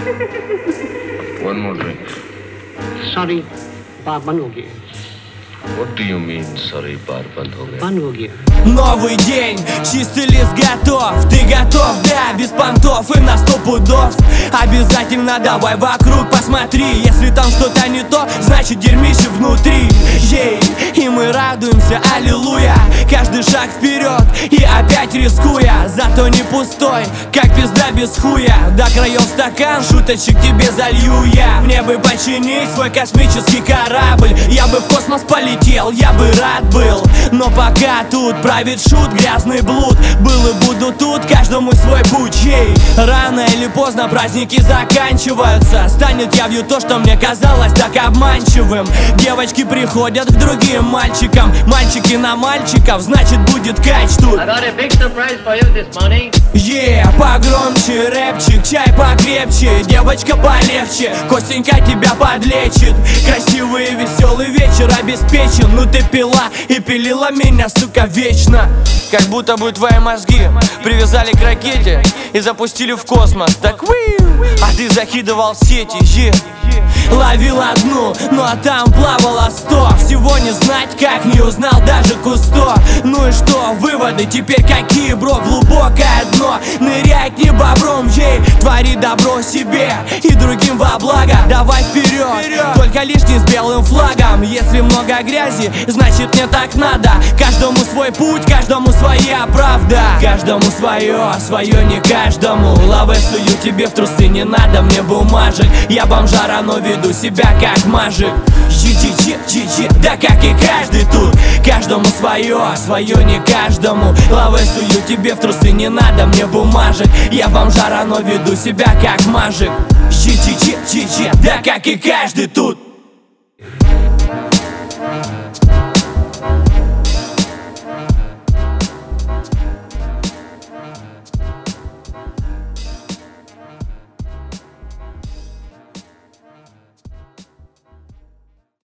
One more drink. Sorry, बार बंद हो गया. What do you mean, sorry, бар बंद हो गया? बंद हो गया. Новый день, чистый лист готов. Ты готов, да, без понтов и на 100 пудов. Обязательно давай вокруг посмотри. Если там что-то не то, значит дерьмище внутри. Ей, и мы радуемся, аллилуйя. Каждый шаг вперед и опять рискуя. Зато не пустой, как пизда без хуя. До краев стакан, шуточек тебе залью я. Мне бы починить свой космический корабль. Я бы в космос полетел, я бы рад был. Но пока тут правит шут, грязный блуд. Был и буду тут, каждому свой путь. Ей, рано или поздно праздники заканчиваются. Станет явью то, что мне казалось так обманчивым. Девочки приходят к другим мальчикам. Мальчики на мальчиков, значит будет кач тут. I got a big surprise for you this morning. Погромче рэпчик, чай покрепче, девочка полегче, Костенька тебя подлечит. Красивый и веселый вечер обеспечен. Ну ты пила и пилила меня, сука, вечно. Как будто бы твои мозги привязали к ракете и запустили в космос. Так а ты закидывал сети, ловил одну, ну а там плавало 100. Всего не знать, как не узнал даже Кусто. Ну и что, выводы теперь какие, бро? Глубокое дно, ныряй к ним бобром, ей. Твори добро себе и другим во благо. Давай вперед, только лишний с белым флагом. Если много грязи, значит не так надо. Каждому свой путь, каждому своя правда. Каждому свое, свое не каждому. Лавэ сую тебе в трусы, не надо мне бумажек. Я бомжара, но веду себя как мажик. Да как и каждый тут. Каждому свое, свое не каждому. Лавэ сую тебе в трусы, не надо мне бумажек. Я бомжара, но веду себя как мажик. Да как и каждый тут.